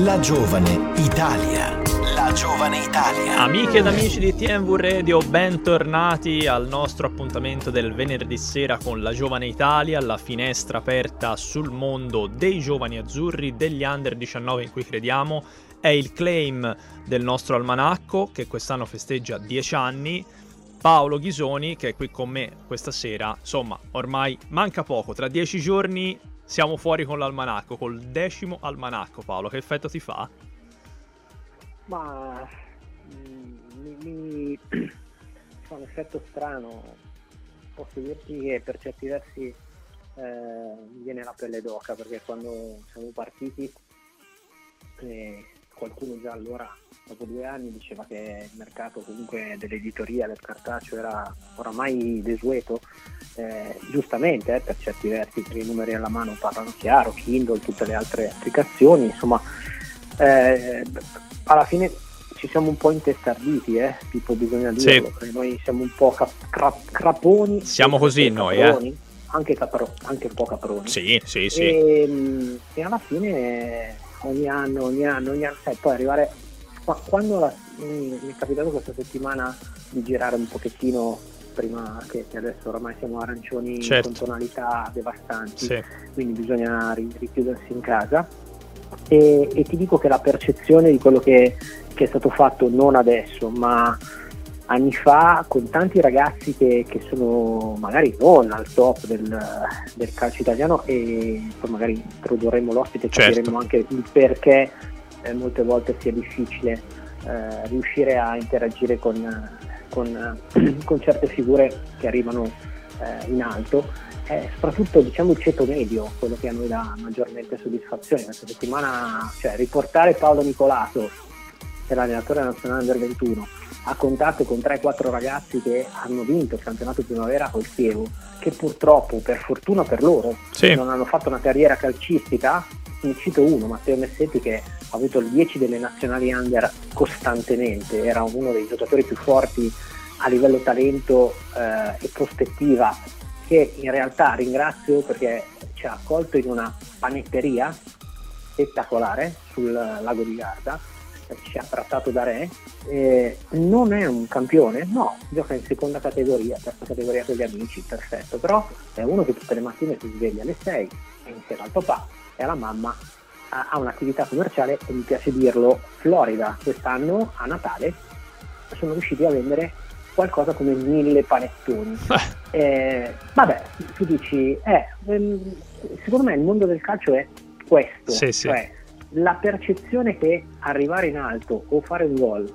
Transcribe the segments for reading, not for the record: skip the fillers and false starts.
La giovane Italia. La giovane Italia. Amiche ed amici di TMV Radio, bentornati al nostro appuntamento del venerdì sera con La giovane Italia, la finestra aperta sul mondo dei giovani azzurri, degli under 19 in cui crediamo. È il claim del nostro almanacco che quest'anno festeggia 10 anni. Paolo Ghisoni, che è qui con me questa sera. Insomma, ormai manca poco, tra 10 giorni siamo fuori con l'almanacco, col 10° almanacco. Paolo, che effetto ti fa? Ma mi fa un effetto strano. Posso dirti che per certi versi mi viene la pelle d'oca, perché quando siamo partiti qualcuno già allora, dopo 2 anni, diceva che il mercato comunque dell'editoria, del cartaceo era oramai desueto, giustamente per certi versi, perché i numeri alla mano parlano chiaro, Kindle, tutte le altre applicazioni, insomma, alla fine ci siamo un po' intestarditi, tipo, bisogna dirlo, sì. Perché noi siamo un po' craponi. Siamo così noi, caproni, anche un po' caproni. Sì. E alla fine ogni anno, sai, poi arrivare quando mi è capitato questa settimana di girare un pochettino, prima che adesso oramai siamo arancioni, certo, con tonalità devastanti, sì. Quindi bisogna richiudersi in casa, e ti dico che la percezione di quello che è stato fatto non adesso ma anni fa, con tanti ragazzi che sono magari non al top del calcio italiano, e poi magari introdurremo l'ospite e capiremo, certo, anche il perché molte volte sia difficile riuscire a interagire con certe figure che arrivano in alto, soprattutto, diciamo, il ceto medio, quello che a noi dà maggiormente soddisfazione. Questa settimana, cioè, riportare Paolo Nicolato, che è l'allenatore nazionale under 21, a contatto con 3-4 ragazzi che hanno vinto il campionato primavera col Chievo, che purtroppo, per fortuna per loro, sì, non hanno fatto una carriera calcistica. Ne cito uno, Matteo Messetti, che ha avuto il 10 delle nazionali under costantemente, era uno dei giocatori più forti a livello talento e prospettiva, che in realtà ringrazio perché ci ha accolto in una panetteria spettacolare sul lago di Garda, ci ha trattato da re. Non è un campione, no, gioca in seconda categoria, terza categoria con gli amici, perfetto, però è uno che tutte le mattine si sveglia alle 6 e insieme al papà e alla mamma ha un'attività commerciale, e mi piace dirlo, florida. Quest'anno a Natale sono riusciti a vendere qualcosa come 1000 panettoni. Vabbè, tu dici, secondo me il mondo del calcio è questo, sì. Cioè la percezione che arrivare in alto o fare un gol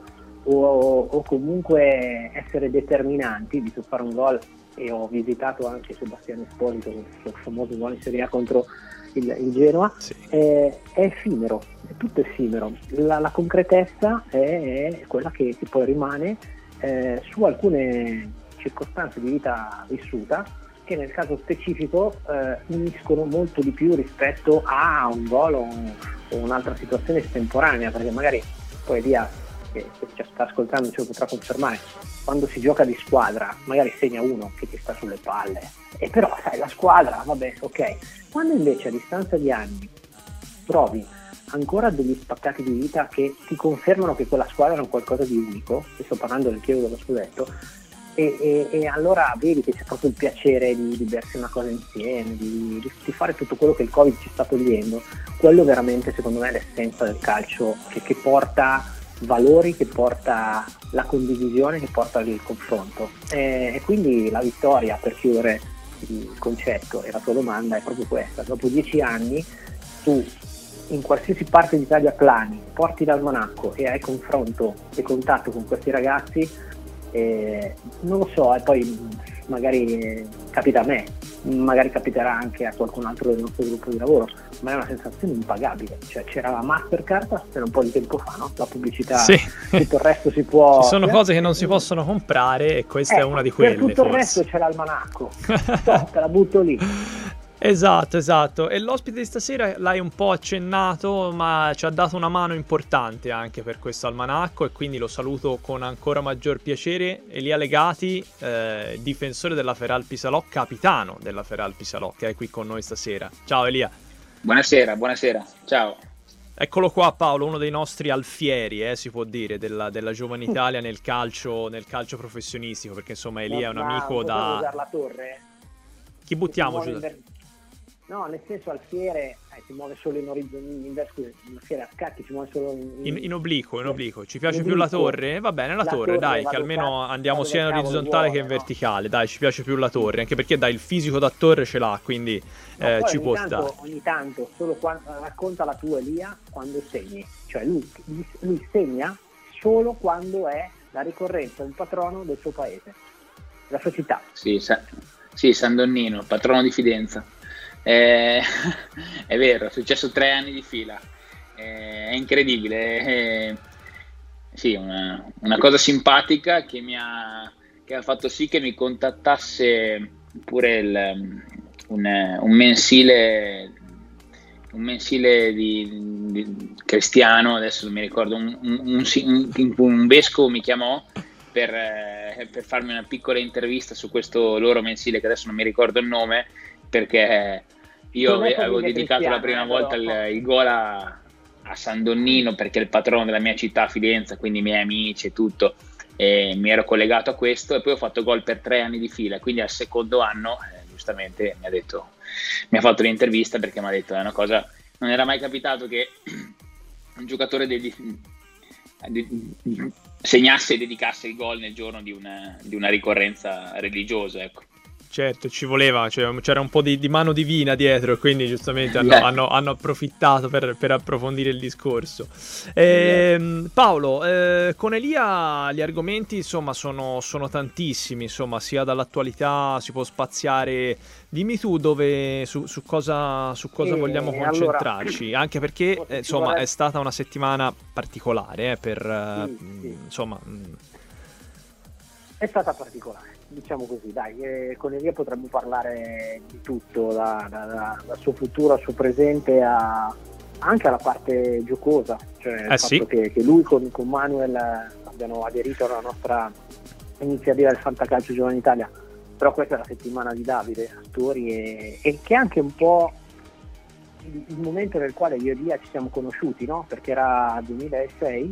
o comunque essere determinanti, di fare un gol, e ho visitato anche Sebastiano Esposito, il famoso gol in Serie A contro il Genoa, sì, è effimero, è tutto effimero. La concretezza è quella che poi rimane su alcune circostanze di vita vissuta, che nel caso specifico uniscono molto di più rispetto a un gol o un'altra situazione estemporanea, perché magari poi Elia, che ci sta ascoltando, ce lo potrà confermare, quando si gioca di squadra magari segna uno che ti sta sulle palle, e però sai, la squadra, vabbè, ok. Quando invece a distanza di anni trovi ancora degli spaccati di vita che ti confermano che quella squadra è un qualcosa di unico, e sto parlando del Chievo dello scudetto, e allora vedi che c'è proprio il piacere di bersi una cosa insieme, di fare tutto quello che il Covid ci sta togliendo. Quello veramente, secondo me, è l'essenza del calcio, che porta valori, che porta la condivisione, che porta il confronto, e quindi la vittoria, per chiudere il concetto e la tua domanda, è proprio questa. Dopo 10 anni tu in qualsiasi parte d'Italia plani, porti l'almanacco e hai confronto e contatto con questi ragazzi, non lo so, e poi magari capita a me, magari capiterà anche a qualcun altro del nostro gruppo di lavoro, ma è una sensazione impagabile. Cioè, c'era la Mastercard per un po' di tempo fa, no? La pubblicità, sì, tutto il resto si può... Ci sono cose che non si possono comprare, e questa è una di quelle. Per tutto forse. Il resto c'è l'almanacco. Te la butto lì. Esatto. E l'ospite di stasera l'hai un po' accennato, ma ci ha dato una mano importante anche per questo almanacco, e quindi lo saluto con ancora maggior piacere. Elia Legati, difensore della Feralpi Salò, capitano della Feralpi Salò, che è qui con noi stasera. Ciao Elia. Buonasera, ciao. Eccolo qua Paolo, uno dei nostri alfieri, si può dire, della Giovane Italia nel calcio professionistico, perché insomma Elia è un amico da... usare la torre? Chi buttiamo giù? No, nel senso alfiere si muove solo in orizzonte, alfiere a scacchi si muove solo in obliquo. Ci piace più la torre? Va bene, la torre, dai, che almeno andiamo sia in orizzontale che in verticale, dai, ci piace più la torre, anche perché dai, il fisico da torre ce l'ha, quindi ci può stare. Ogni tanto, solo quando racconta la tua Elia, quando segni, cioè lui segna solo quando è la ricorrenza del patrono del suo paese, della sua città. Sì, San Donnino, patrono di Fidenza. È vero, è successo 3 anni di fila, è incredibile, sì, una cosa simpatica che ha fatto sì che mi contattasse pure un mensile di cristiano, adesso non mi ricordo, un vescovo mi chiamò per farmi una piccola intervista su questo loro mensile, che adesso non mi ricordo il nome, perché io avevo dedicato la prima volta il gol a San Donnino, perché è il patrono della mia città, Fidenza, quindi i miei amici e tutto, e mi ero collegato a questo, e poi ho fatto gol per 3 anni di fila, quindi al secondo anno giustamente mi ha fatto l'intervista, perché mi ha detto è una cosa, non era mai capitato che un giocatore segnasse e dedicasse il gol nel giorno di una ricorrenza religiosa, ecco. Certo, ci voleva, c'era un po' di mano divina dietro, quindi giustamente hanno approfittato per approfondire il discorso. Paolo, con Elia gli argomenti insomma sono tantissimi, insomma, sia dall'attualità si può spaziare. Dimmi tu su cosa vogliamo concentrarci, anche perché insomma è stata una settimana particolare insomma. È stata particolare, diciamo così, dai, con Elia potremmo parlare di tutto, dal suo futuro al suo presente, anche alla parte giocosa, cioè il fatto che lui con Manuel abbiano aderito alla nostra iniziativa del Fantacalcio Giovane Italia, però questa è la settimana di Davide Astori e che è anche un po' il momento nel quale io e Elia ci siamo conosciuti, no? Perché era 2006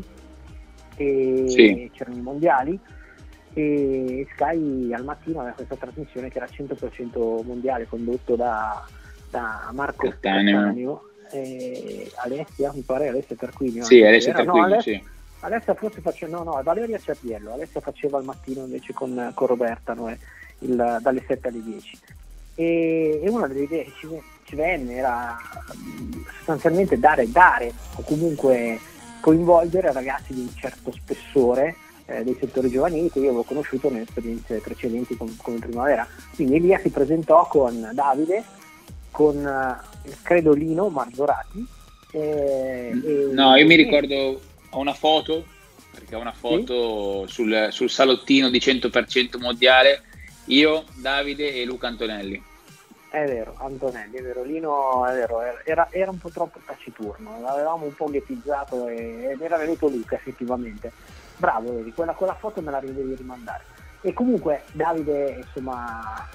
e c'erano i mondiali, e Sky al mattino aveva questa trasmissione che era 100% mondiale, condotto da Marco Cattaneo e Alessia, mi pare Alessia Tarquinio. Sì, Alessia Tarquinio, sì. Alessia forse faceva, Valeria Cerbiello, Alessia faceva al mattino invece con Roberta, dalle 7 alle 10. E una delle idee che ci venne era sostanzialmente dare o comunque coinvolgere ragazzi di un certo spessore dei settori giovanili che io avevo conosciuto nelle esperienze precedenti come Primavera. Quindi Elia si presentò con Davide, con credo Lino Marzorati. No, io mi ricordo, ho una foto, perché ho una foto sul salottino di 100% mondiale, io, Davide e Luca Antonelli. È vero, Antonelli, è vero, Lino, è vero, era un po' troppo taciturno, l'avevamo un po' ghettizzato ed era venuto Luca effettivamente. Bravo, vedi, quella foto me la devi rimandare. E comunque Davide, insomma,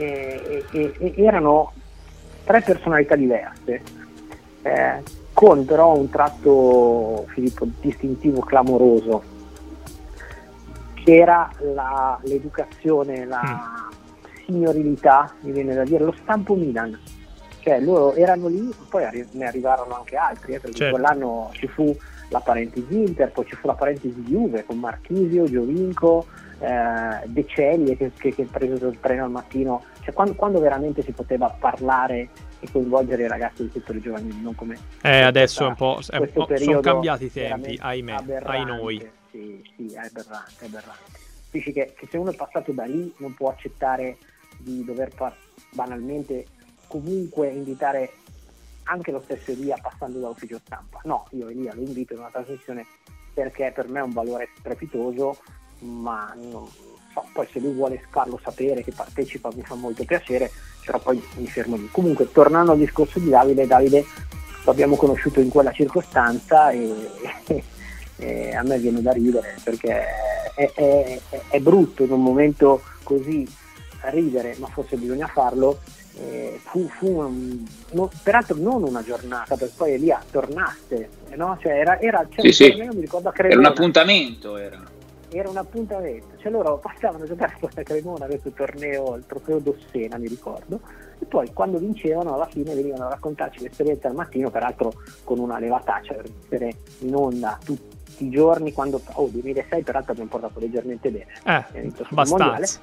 erano 3 personalità diverse, con però un tratto, Filippo, distintivo, clamoroso, che era l'educazione, la signorilità, mi viene da dire, lo stampo Milan. Cioè loro erano lì, poi ne arrivarono anche altri, perché quell'anno ci fu la parentesi Inter, poi ci fu la parentesi Juve con Marchisio, Giovinco, De Celli che preso il treno al mattino, cioè quando veramente si poteva parlare e coinvolgere i ragazzi del settore giovanile, non come adesso un po' sono cambiati i tempi, ahimè, ai noi. Sì, è aberrante. Capisci che se uno è passato da lì non può accettare di dover banalmente comunque invitare anche lo stesso Elia passando dall'ufficio stampa. No, io Elia lo invito in una trasmissione perché per me è un valore strepitoso, ma non so, poi se lui vuole farlo sapere che partecipa mi fa molto piacere, però poi mi fermo lì. Comunque, tornando al discorso di Davide lo abbiamo conosciuto in quella circostanza e a me viene da ridere, perché è brutto in un momento così ridere, ma forse bisogna farlo, peraltro non una giornata, perché poi Elia tornasse, no? Cioè c'era un torneo, mi ricordo, a Cremona. Era un appuntamento, era un appuntamento, cioè loro passavano a giocare a Cremona, questo torneo, il trofeo Dossena, mi ricordo, e poi quando vincevano alla fine venivano a raccontarci l'esperienza al mattino, peraltro con una levataccia per mettere in onda tutti i giorni, 2006 peraltro abbiamo portato leggermente bene, abbastanza.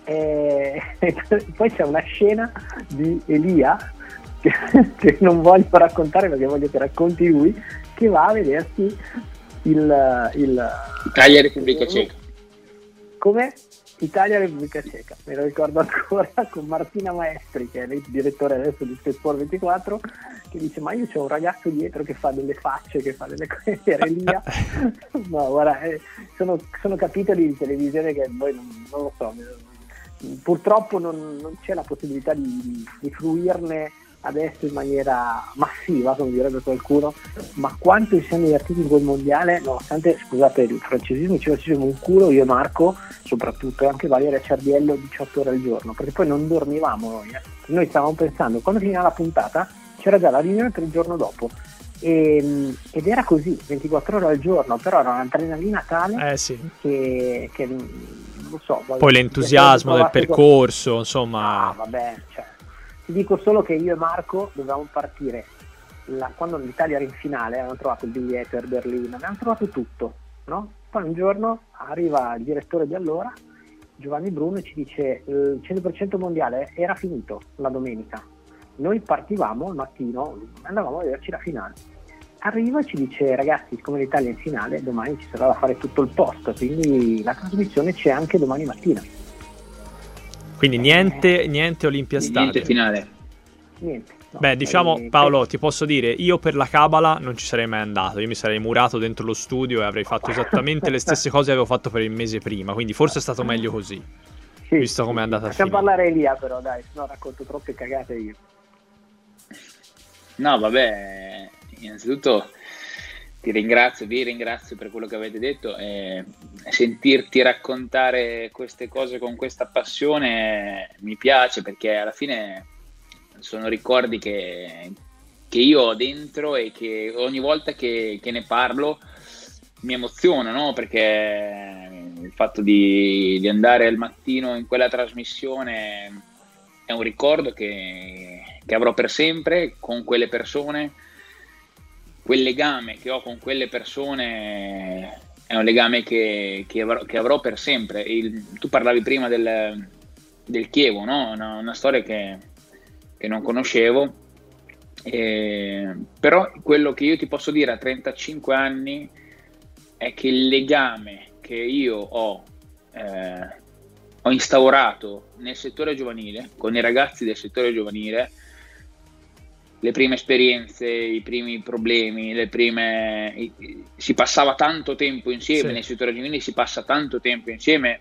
Poi c'è una scena di Elia che non voglio raccontare perché voglio che racconti lui, che va a vedersi Italia Repubblica Ceca. Come? Italia Repubblica Ceca, me lo ricordo ancora, con Martina Maestri, che è il direttore adesso di Sport 24, che dice: ma io c'ho un ragazzo dietro che fa delle facce, che fa delle cose, era Elia. No, guarda, sono capitoli di televisione che poi non lo so, purtroppo non c'è la possibilità di fruirne adesso in maniera massiva, come direbbe qualcuno, ma quanto ci siamo divertiti in quel mondiale, nonostante, scusate il francesismo, ci facevamo un culo io e Marco, soprattutto, e anche Valeria Ciardiello, 18 ore al giorno, perché poi non dormivamo noi stavamo pensando, quando finiva la puntata c'era già la riunione per il giorno dopo, ed era così, 24 ore al giorno, però era un'adrenalina tale che non lo so, poi l'entusiasmo del percorso, insomma. Vabbè, cioè, ti dico solo che io e Marco dovevamo partire quando l'Italia era in finale, avevamo trovato il biglietto per Berlino, avevamo trovato tutto, no? Poi un giorno arriva il direttore di allora, Giovanni Bruno, e ci dice: il 100% mondiale era finito la domenica, noi partivamo al mattino, andavamo a vederci la finale. Arriva e ci dice: ragazzi, siccome l'Italia è in finale, domani ci sarà da fare tutto il post, quindi la trasmissione c'è anche domani mattina. Quindi niente Olympia Stadium. Niente finale. Niente. No. Beh, diciamo, Paolo, ti posso dire, io per la Cabala non ci sarei mai andato, io mi sarei murato dentro lo studio e avrei fatto esattamente le stesse cose che avevo fatto per il mese prima, quindi forse è stato meglio così, visto come è andata a finire. Facciamo parlare Elia però, dai, no, racconto troppe cagate io. No, vabbè, innanzitutto vi ringrazio per quello che avete detto, e sentirti raccontare queste cose con questa passione mi piace, perché alla fine sono ricordi che io ho dentro e che ogni volta che ne parlo mi emoziona, no? Perché il fatto di andare al mattino in quella trasmissione è un ricordo che avrò per sempre con quelle persone. Quel legame che ho con quelle persone è un legame che avrò per sempre. Tu parlavi prima del Chievo, no? Una storia che non conoscevo, però quello che io ti posso dire a 35 anni è che il legame che io ho instaurato nel settore giovanile, con i ragazzi del settore giovanile, le prime esperienze, i primi problemi, si passava tanto tempo insieme, nel settore giovanile si passa tanto tempo insieme,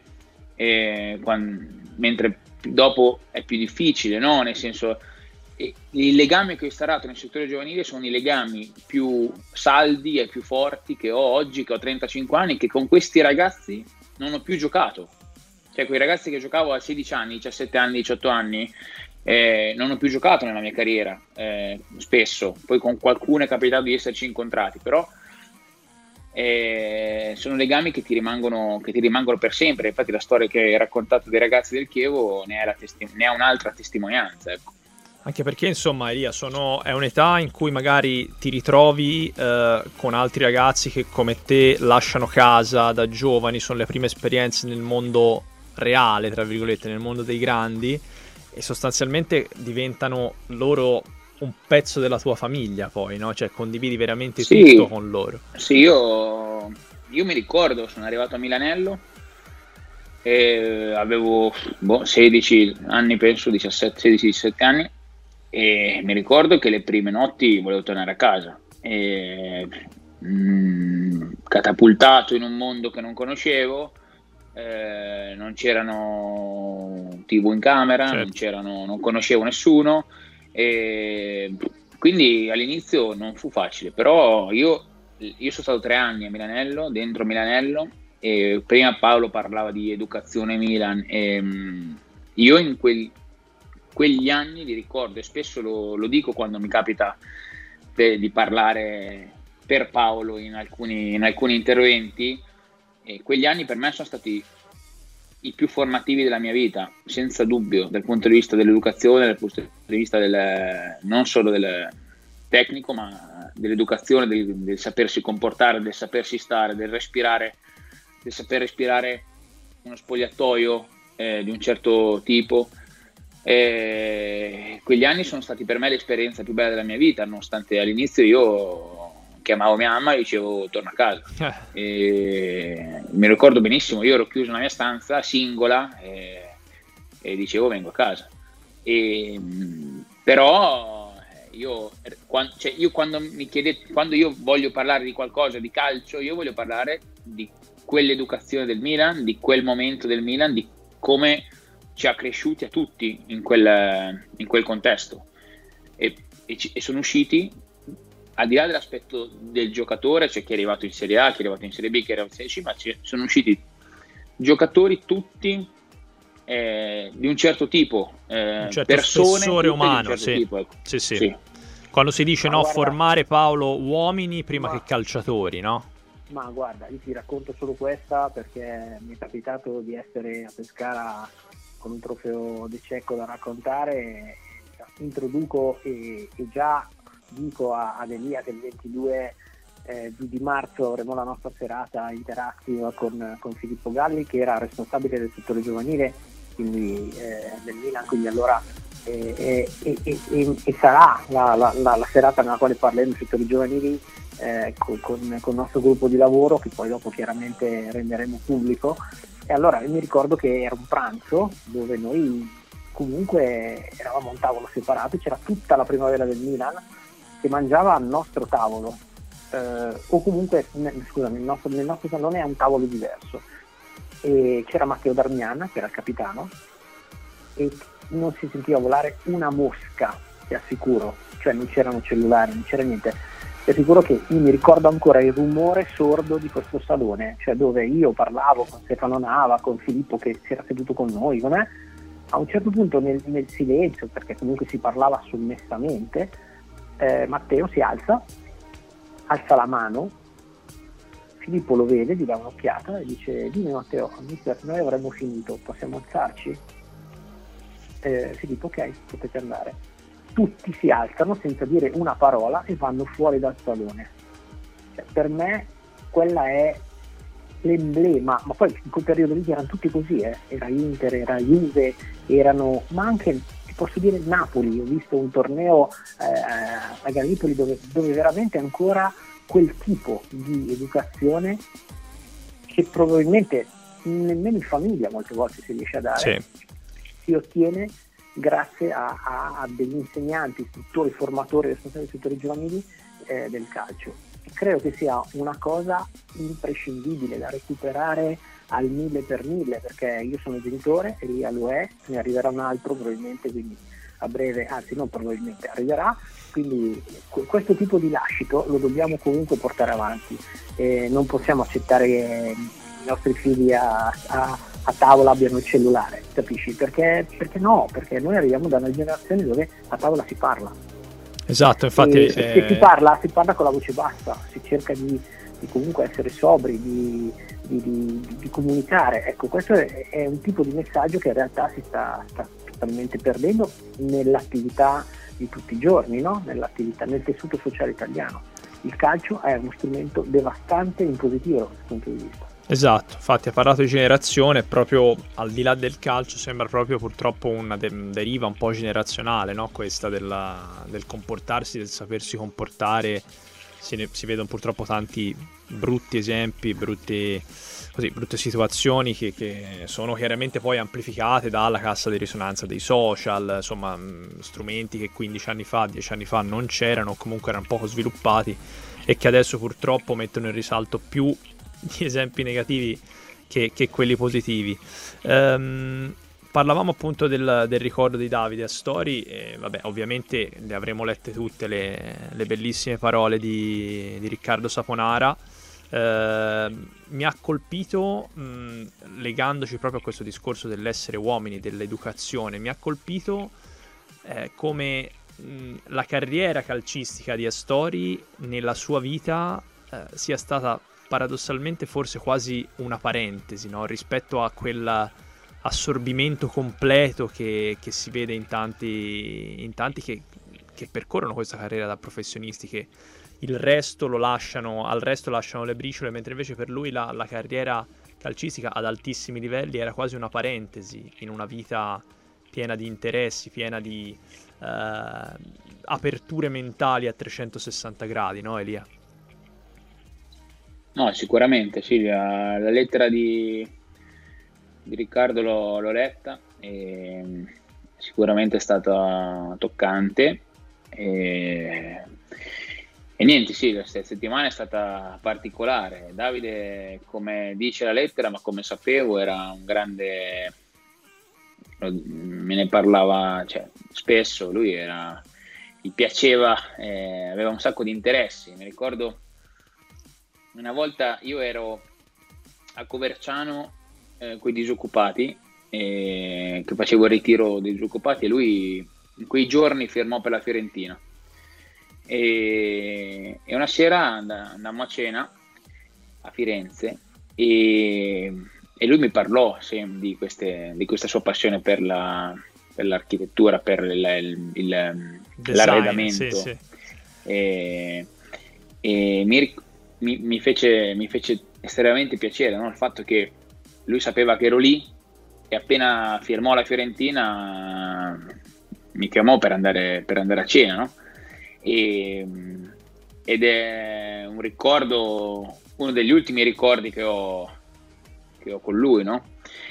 mentre dopo è più difficile, no? Nel senso, il legame che ho instaurato nel settore giovanile sono i legami più saldi e più forti che ho oggi, che ho 35 anni, che con questi ragazzi non ho più giocato. Cioè, quei ragazzi che giocavo a 16 anni, 17 anni, 18 anni, non ho più giocato nella mia carriera, spesso, poi con qualcuno è capitato di esserci incontrati, però sono legami che ti rimangono per sempre. Infatti la storia che hai raccontato dei ragazzi del Chievo ne è un'altra testimonianza, ecco. Anche perché, insomma, Elia, è un'età in cui magari ti ritrovi con altri ragazzi che come te lasciano casa da giovani, sono le prime esperienze nel mondo reale, tra virgolette, nel mondo dei grandi, e sostanzialmente diventano loro un pezzo della tua famiglia, poi, no? Cioè condividi veramente tutto con loro. Sì, io mi ricordo, sono arrivato a Milanello e avevo 16 anni, penso, 16-17 anni, e mi ricordo che le prime notti volevo tornare a casa, catapultato in un mondo che non conoscevo. Non c'erano TV in camera, non conoscevo nessuno, e quindi all'inizio non fu facile, però io sono stato 3 anni a Milanello, dentro Milanello, e prima Paolo parlava di Educazione Milan, e io in quegli anni li ricordo, e spesso lo dico quando mi capita di parlare per Paolo in alcuni interventi, e quegli anni per me sono stati i più formativi della mia vita, senza dubbio, dal punto di vista dell'educazione, dal punto di vista non solo del tecnico, ma dell'educazione, del sapersi comportare, del sapersi stare, del saper respirare uno spogliatoio di un certo tipo. Quegli anni sono stati per me l'esperienza più bella della mia vita, nonostante all'inizio io chiamavo mia mamma e dicevo torna a casa. Mi ricordo benissimo, io ero chiuso nella mia stanza singola e dicevo vengo a casa. Però io quando mi chiedete, quando io voglio parlare di qualcosa di calcio, io voglio parlare di quell'educazione del Milan, di quel momento del Milan, di come ci ha cresciuti a tutti in quel contesto, e sono usciti, al di là dell'aspetto del giocatore, cioè chi è arrivato in Serie A, chi è arrivato in Serie B, chi è arrivato in Serie C, ma sono usciti giocatori tutti di un certo tipo, un certo persone spessore umano, di un certo tipo, ecco. Sì. Quando si dice guarda, formare, Paolo, uomini prima che calciatori, no? Ma guarda, io ti racconto solo questa perché mi è capitato di essere a Pescara con un trofeo De Cecco da raccontare. Introduco e già dico ad Elia che il 22 di marzo avremo la nostra serata interactive con Filippo Galli, che era responsabile del settore giovanile, quindi del Milan, quindi allora e sarà la serata nella quale parleremo di settori giovanili con il nostro gruppo di lavoro, che poi dopo chiaramente renderemo pubblico. E allora io mi ricordo che era un pranzo dove noi comunque eravamo a un tavolo separato, c'era tutta la primavera del Milan che mangiava al nostro tavolo, o comunque nel nostro salone è un tavolo diverso, e c'era Matteo Darmian che era il capitano e non si sentiva volare una mosca, ti assicuro, cioè non c'erano cellulari, non c'era niente. Ti assicuro che io mi ricordo ancora il rumore sordo di questo salone, cioè dove io parlavo con Stefano Nava, con Filippo che si era seduto con noi, com'è? A un certo punto nel silenzio, perché comunque si parlava sommessamente, Matteo si alza la mano, Filippo lo vede, gli dà un'occhiata e dice: dimmi Matteo, mister, noi avremmo finito, possiamo alzarci? Filippo: ok, potete andare. Tutti si alzano senza dire una parola e vanno fuori dal salone. Cioè, per me quella è l'emblema, ma poi in quel periodo lì erano tutti così, era Inter, era Juve, ma anche, ti posso dire, Napoli. Ho visto un torneo a Gallipoli dove veramente ancora quel tipo di educazione che probabilmente nemmeno in famiglia molte volte si riesce a dare, si ottiene grazie a degli insegnanti, istruttori, formatori, responsabili dei settori giovanili del calcio. E credo che sia una cosa imprescindibile da recuperare al 1000%, perché io sono genitore e Elia lo è, ne arriverà un altro probabilmente, quindi a breve, anzi non probabilmente, arriverà, quindi questo tipo di lascito lo dobbiamo comunque portare avanti, non possiamo accettare che i nostri figli a tavola abbiano il cellulare, capisci? Perché no? Perché noi arriviamo da una generazione dove a tavola si parla. Esatto, infatti se si parla con la voce bassa, si cerca di comunque essere sobri, di comunicare. Ecco, questo è un tipo di messaggio che in realtà si sta totalmente perdendo nell'attività di tutti i giorni, no? Nel tessuto sociale italiano. Il calcio è uno strumento devastante in positivo da questo punto di vista. Esatto, infatti ha parlato di generazione, proprio al di là del calcio sembra proprio purtroppo una deriva un po' generazionale, no? Questa del comportarsi, del sapersi comportare. Si vedono purtroppo tanti brutti esempi, brutte situazioni che sono chiaramente poi amplificate dalla cassa di risonanza dei social, insomma strumenti che 15 anni fa, 10 anni fa non c'erano, o comunque erano poco sviluppati, e che adesso purtroppo mettono in risalto più di esempi negativi che quelli positivi. Parlavamo appunto del ricordo di Davide Astori, e vabbè, ovviamente le avremo lette tutte le bellissime parole di Riccardo Saponara. Mi ha colpito, legandoci proprio a questo discorso dell'essere uomini, dell'educazione, mi ha colpito come la carriera calcistica di Astori nella sua vita sia stata paradossalmente forse quasi una parentesi, no? Rispetto a quell'assorbimento completo che si vede in tanti che percorrono questa carriera da professionisti, che al resto lasciano le briciole, mentre invece per lui la carriera calcistica ad altissimi livelli era quasi una parentesi in una vita piena di interessi, piena di aperture mentali a 360 gradi, no Elia? No, sicuramente sì, la lettera di Riccardo l'ho letta e sicuramente è stata toccante e niente, sì, questa settimana è stata particolare. Davide, come dice la lettera, ma come sapevo, era un grande, me ne parlava, cioè, spesso, gli piaceva, aveva un sacco di interessi. Mi ricordo una volta io ero a Coverciano con i disoccupati, che facevo il ritiro dei disoccupati, e lui in quei giorni firmò per la Fiorentina. E una sera andammo a cena a Firenze e lui mi parlò di questa sua passione per l'architettura, per l'arredamento. Sì. E mi fece estremamente piacere, no? Il fatto che lui sapeva che ero lì e appena firmò la Fiorentina mi chiamò per andare a cena, no? Ed è un ricordo, uno degli ultimi ricordi che ho con lui, no?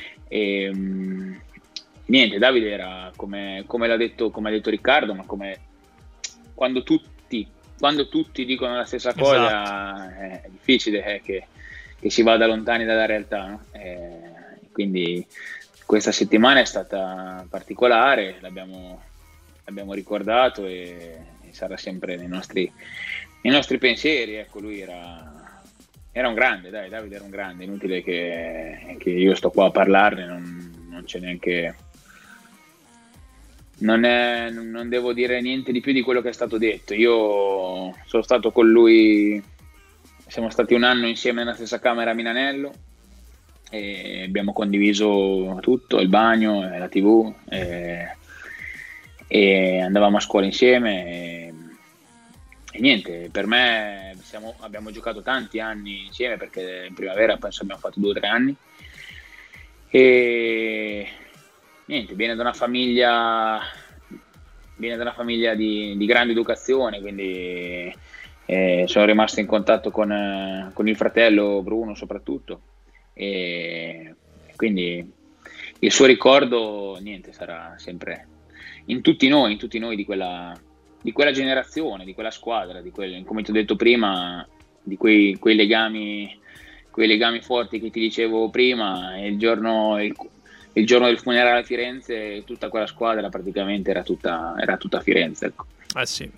Niente, Davide era come ha detto Riccardo, ma come quando tutti dicono la stessa cosa, è difficile che si vada lontani dalla realtà, no? Quindi questa settimana è stata particolare, l'abbiamo ricordato e sarà sempre nei nostri pensieri. Ecco, lui era un grande, Davide era un grande, inutile che io sto qua a parlarne, non c'è neanche, non devo dire niente di più di quello che è stato detto. Io sono stato con lui, siamo stati un anno insieme nella stessa camera a Milanello e abbiamo condiviso tutto, il bagno, la TV, e andavamo a scuola insieme e niente, per me abbiamo giocato tanti anni insieme, perché in primavera penso abbiamo fatto 2 o 3 anni e niente, viene da una famiglia di grande educazione, quindi sono rimasto in contatto con il fratello Bruno soprattutto, e quindi il suo ricordo niente sarà sempre in tutti noi di quella generazione, di quella squadra, come ti ho detto prima, di quei legami forti che ti dicevo prima. E il giorno del funerale a Firenze, tutta quella squadra praticamente era tutta Firenze, ecco. Sì.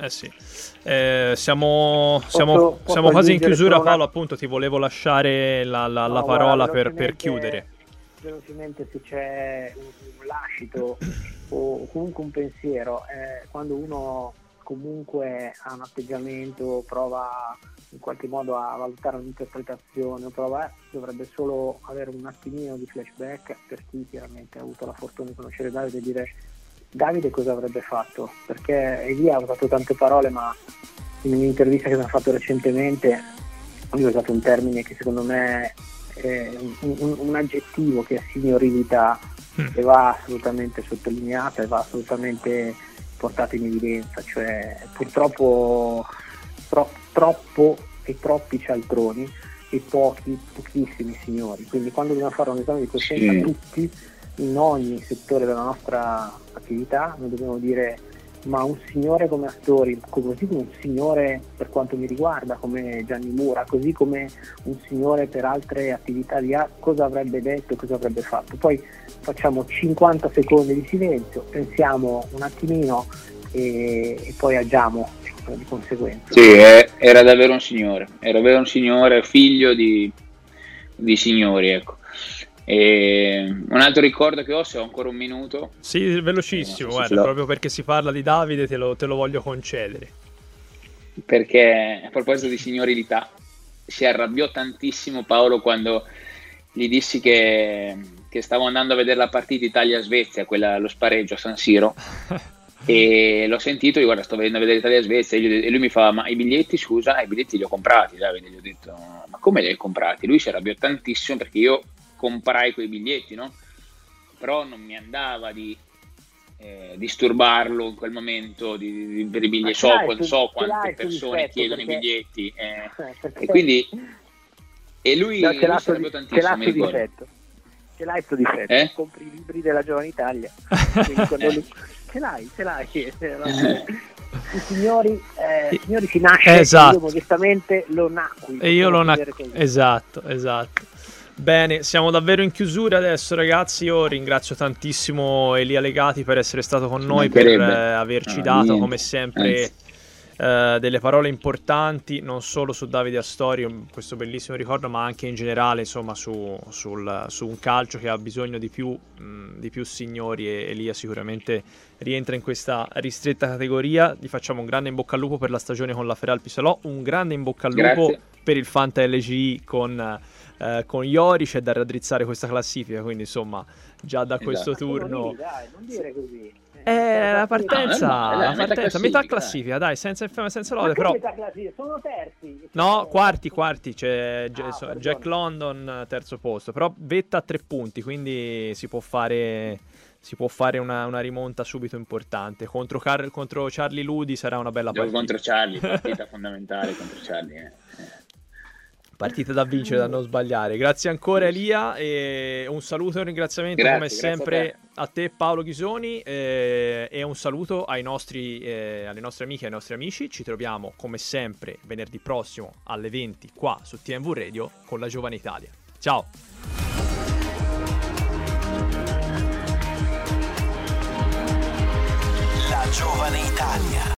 Siamo quasi in chiusura, Paolo. Appunto, ti volevo lasciare la parola per chiudere. Velocemente, se c'è un lascito o comunque un pensiero, quando uno comunque ha un atteggiamento, prova in qualche modo a valutare un'interpretazione, dovrebbe solo avere un attimino di flashback, per chi chiaramente ha avuto la fortuna di conoscere Davide, e dire: Davide cosa avrebbe fatto? Perché Elia ha usato tante parole, ma in un'intervista che mi ha fatto recentemente lui ha usato un termine che secondo me è un aggettivo che è signorilità, e va assolutamente sottolineata e va assolutamente portata in evidenza, cioè purtroppo troppi cialtroni e pochissimi signori. Quindi quando dobbiamo fare un esame di coscienza, tutti, in ogni settore della nostra attività, noi dobbiamo dire: ma un signore come Astori, così come un signore per quanto mi riguarda come Gianni Mura, così come un signore per altre attività di arte, cosa avrebbe detto, cosa avrebbe fatto? Poi facciamo 50 secondi di silenzio, pensiamo un attimino e poi agiamo di conseguenza. Sì, era davvero un signore, figlio di signori, ecco. E un altro ricordo che ho, se ho ancora un minuto. Sì, velocissimo, non so se guarda, ce l'ho. proprio perché si parla di Davide te lo voglio concedere. Perché a proposito di signorilità, si arrabbiò tantissimo Paolo quando gli dissi che stavo andando a vedere la partita Italia-Svezia, quella lo spareggio a San Siro, e l'ho sentito, io guarda, sto vedendo a vedere Italia-Svezia, e lui mi fa, ma i biglietti, scusa? I biglietti li ho comprati, Davide, gli ho detto, ma come li hai comprati? Lui si arrabbiò tantissimo perché io comprai quei biglietti, no? Però non mi andava di disturbarlo in quel momento per i biglietti, so quante persone chiedono i biglietti, e quindi lui no, si arrabbiò tantissimo, mi ricordo. Ce l'hai sto difetto, compri i libri della Giovane Italia, ce l'hai. I signori si nasce, esatto. Io modestamente lo nacqui. E io lo nacqui, esatto. Bene, siamo davvero in chiusura adesso, ragazzi. Io ringrazio tantissimo Elia Legati per essere stato con noi, per averci dato come sempre delle parole importanti, non solo su Davide Astori, questo bellissimo ricordo, ma anche in generale, insomma, su un calcio che ha bisogno di più signori, e Elia sicuramente rientra in questa ristretta categoria. Gli facciamo un grande in bocca al lupo per la stagione con la Feral Pisalò, un grande in bocca al lupo per il Fanta LGI con Iori. C'è da raddrizzare questa classifica, quindi insomma già da questo turno dai, non dire così. la partenza, metà classifica, dai, senza lode, però metà classifica? Sono terzi. no, quarti, c'è Jack London terzo posto, però vetta a 3 punti, quindi si può fare una rimonta subito importante contro Charlie Ludi. Sarà una bella partita contro Charlie, partita fondamentale contro Charlie, partita da vincere, da non sbagliare. Grazie ancora Elia, e un saluto e un ringraziamento come sempre a te Paolo Ghisoni, e un saluto alle nostre amiche e ai nostri amici. Ci troviamo come sempre venerdì prossimo alle 20 qua su TNV Radio con la Giovane Italia. Ciao! La Giovane Italia.